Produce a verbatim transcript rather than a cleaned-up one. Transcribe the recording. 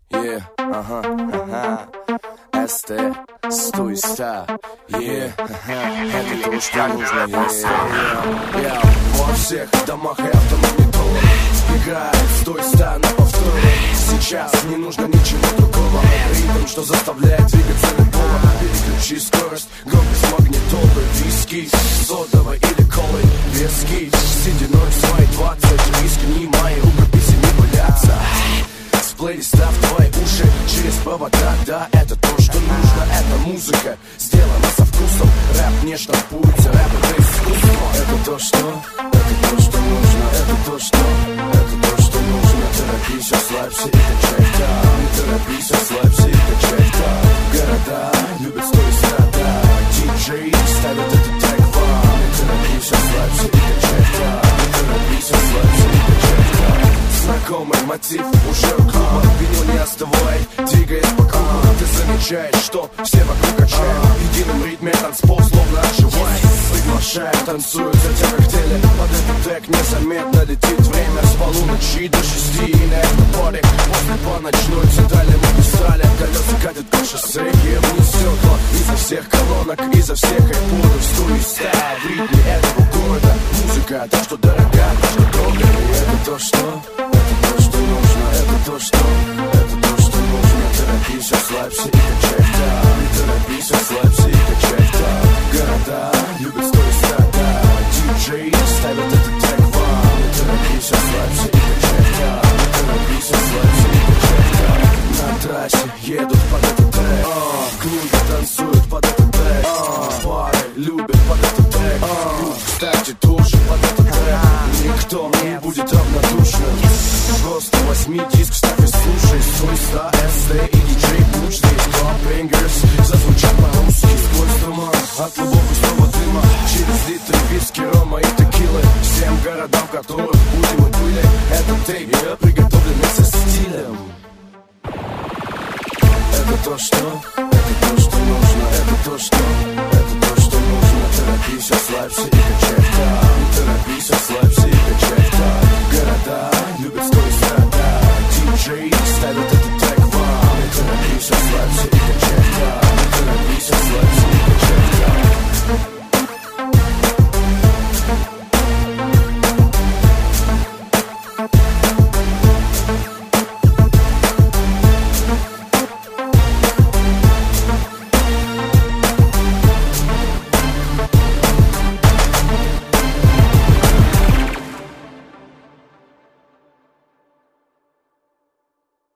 Yeah, ага, ага. эс тэ, сто из ста. Yeah, ага. Это то, что нужно. Yeah, yeah, yeah. Во всех домах и автомагнитолах играет сто из ста на повторе. Сейчас не нужно ничего другого. Ритм, что заставляет двигаться любого. Переключи скорость, громкость магнитолы. Виски, содовой или колы. Виски, сединой свои двадцать. Рискни мои рукописи не валяться. С плейлиста в твои уши через провода. Да, это то, что нужно. Это музыка, сделана со вкусом. Рэп не штампуется, рэп это искусство. Это то, что, это то, что нужно. Это то, что, это то, что нужно. Торопись, ослабься и качай там. Не торопись, ослабься и качай там. Города любят сто из ста, да. Диджей ставит этот трек вам. Не торопись, ослабься и качай там. Не торопись, ослабься и качай там. Знакомый мотив уже у клуба. Винил не остывай, двигаясь по кругу. Ты замечаешь, что все вокруг качают. В едином ритме танцпол словно оживает. Приглашают, танцуют, затем коктейли. Под этот трек незаметно летит время. С полуночи до шести и на автопаре. После по ночной центральной магистрали. Колеса катят по шоссе, и вниз стекла. Изо всех колонок, изо всех айподов. Сто из ста в ритме этого города. Музыка, то, что дорога, то, что дорого. И это то, что, это то, что нужно. Это то, что, это то, что нужно. Торопись, ослабься и качай там. Не торопись, ослабься и качай там. Города любят сто из ста, да. Диджей ставит этот трек вам. Не торопись, ослабься и качай там. Не торопись, ослабься и качай там. На трассе едут под этот трек. В клубе танцуют под этот трек. Пары любят под этот трек. Кстати, тоже под этот трек. Никто не будет равнодушным. Просто возьми диск, ставь и слушай. Сто из ста, эс тэ и диджей Пуч. Здесь Club Bangers зазвучат по-русски. Сквозь туман, от лобов и снова дыма. Через литры виски, рома и текилы. Всем городам, в которых будем и были. Этот тейп приготовленный со стилем. Это то, что, это то, что нужно. Это то, что, это то, что нужно. Торопись, ослабься и качай там. Не торопись, ослабься и качай там. Города любят сто из ста, да. Диджей ставит